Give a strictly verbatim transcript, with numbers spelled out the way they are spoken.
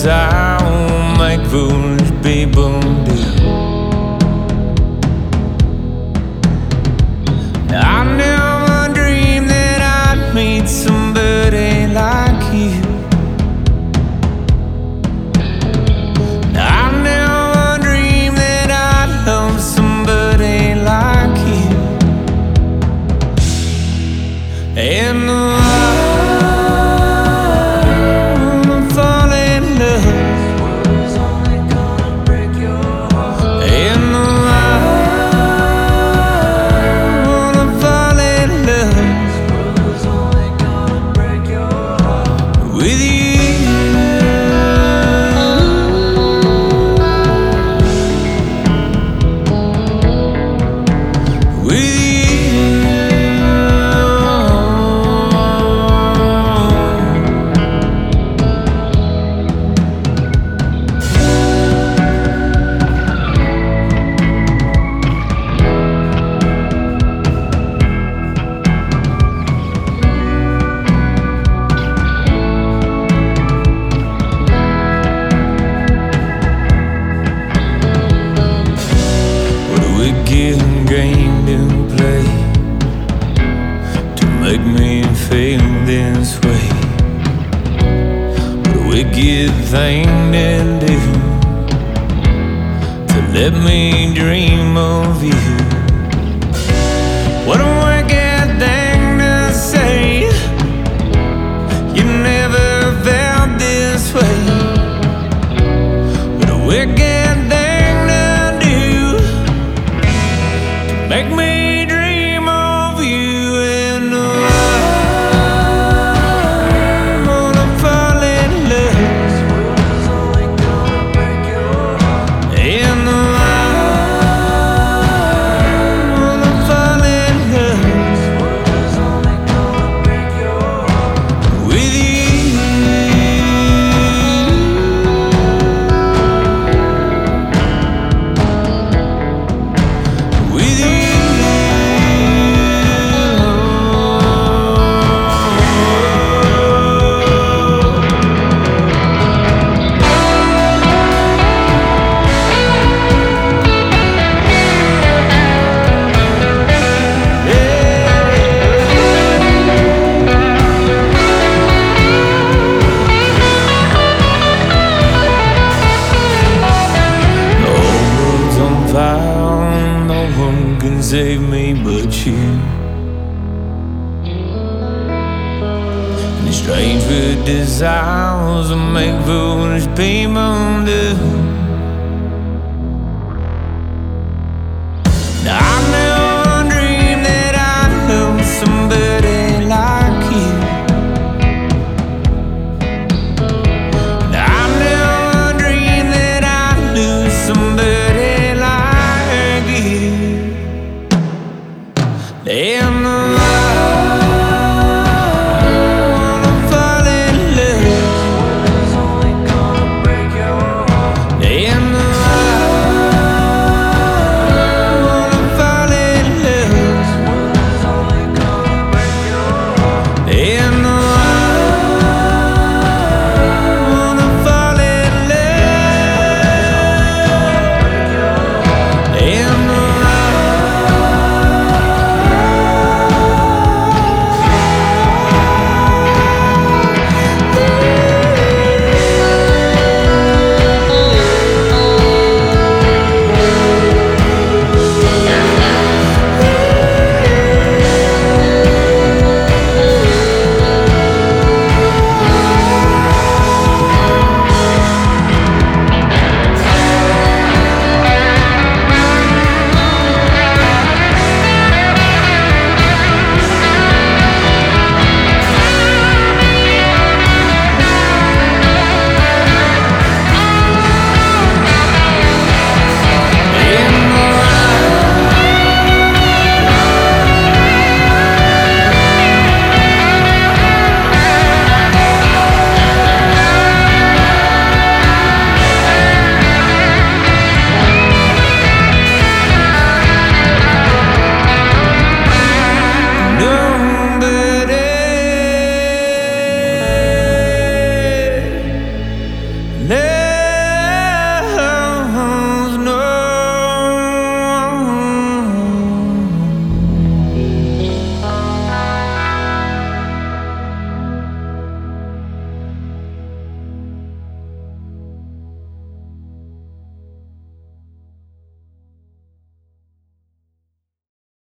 desire will make foolish people do. I never dreamed that I'd meet somebody like you. I never dreamed that I'd love somebody like you. And I wanna fall in love. With you, with you, wicked game to play to make me feel this way. What a wicked thing to do, to let me dream of you. What a wicked thing to say, you never felt this way. What a wicked make me dream of you. And I wanna fall in love. And I wanna fall in love with you. With you. Save me but you. And it's strange with desires that make foolish people do.